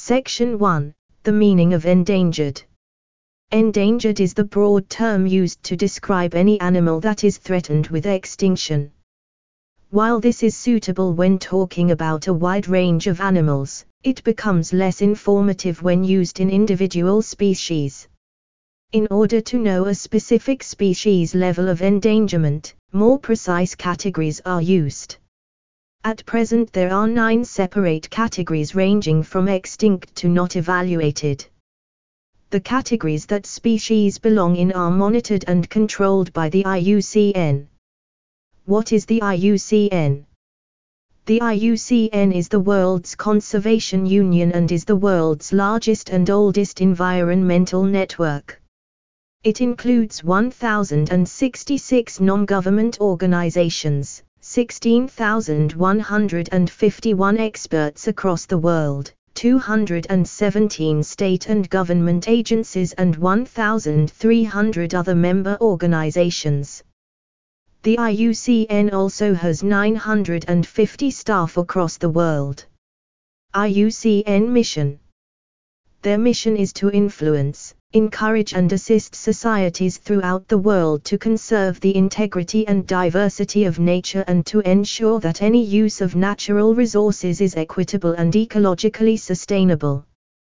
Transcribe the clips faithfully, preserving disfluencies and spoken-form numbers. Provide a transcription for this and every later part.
Section one. The meaning of endangered. Endangered is the broad term used to describe any animal that is threatened with extinction. While this is suitable when talking about a wide range of animals, it becomes less informative when used in individual species. In order to know a specific species level of endangerment, more precise categories are used. At present there are nine separate categories ranging from extinct to not evaluated. The categories that species belong in are monitored and controlled by the I U C N. What is the I U C N? The I U C N is the world's conservation union and is the world's largest and oldest environmental network. It includes one thousand sixty-six non-government organizations, sixteen thousand one hundred fifty-one experts across the world, two hundred seventeen state and government agencies and one thousand three hundred other member organizations. The I U C N also has nine hundred fifty staff across the world. I U C N mission. Their mission is to influence, encourage and assist societies throughout the world to conserve the integrity and diversity of nature and to ensure that any use of natural resources is equitable and ecologically sustainable.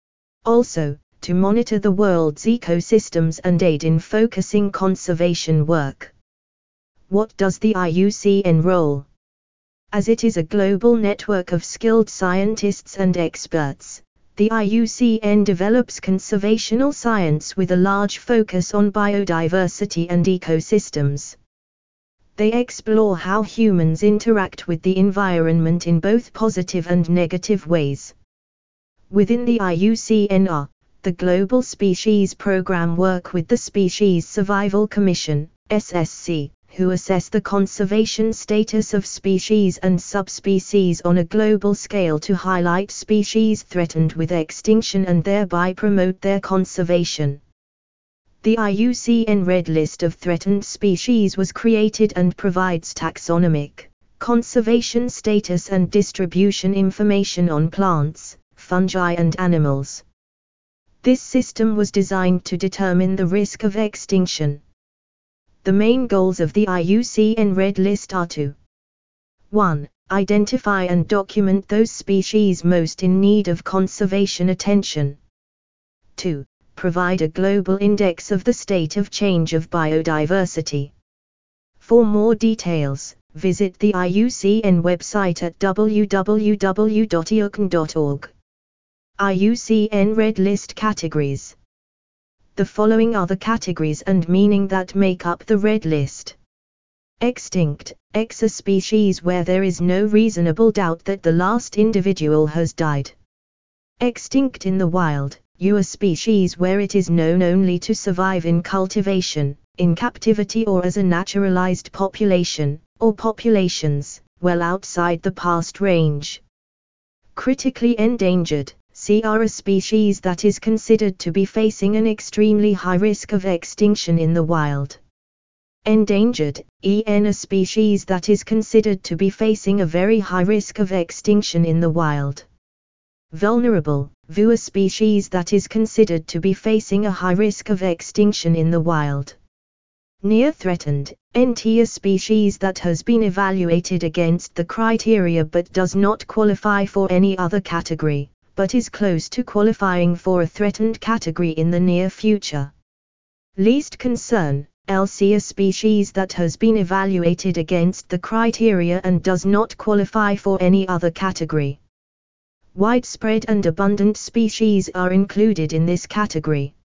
Also, to monitor the world's ecosystems and aid in focusing conservation work. What does the I U C N role? As it is a global network of skilled scientists and experts, the I U C N develops conservational science with a large focus on biodiversity and ecosystems. They explore how humans interact with the environment in both positive and negative ways. Within the I U C N are, the Global Species Program work with the Species Survival Commission, S S C, who assess the conservation status of species and subspecies on a global scale to highlight species threatened with extinction and thereby promote their conservation. The I U C N Red List of Threatened Species was created and provides taxonomic, conservation status and distribution information on plants, fungi and animals. This system was designed to determine the risk of extinction. The main goals of the I U C N Red List are to one. Identify and document those species most in need of conservation attention. two. Provide a global index of the state of change of biodiversity. For more details, visit the I U C N website at w w w dot i u c n dot org. I U C N Red List Categories. The following are the categories and meaning that make up the Red List. Extinct, X a species where there is no reasonable doubt that the last individual has died. Extinct in the wild, U a species where it is known only to survive in cultivation, in captivity or as a naturalized population, or populations, well outside the past range. Critically endangered, C are a species that is considered to be facing an extremely high risk of extinction in the wild. Endangered, E n a species that is considered to be facing a very high risk of extinction in the wild. Vulnerable, V a species that is considered to be facing a high risk of extinction in the wild. Near threatened, N t a species that has been evaluated against the criteria but does not qualify for any other category, but is close to qualifying for a threatened category in the near future. Least concern, L c a species that has been evaluated against the criteria and does not qualify for any other category. Widespread and abundant species are included in this category.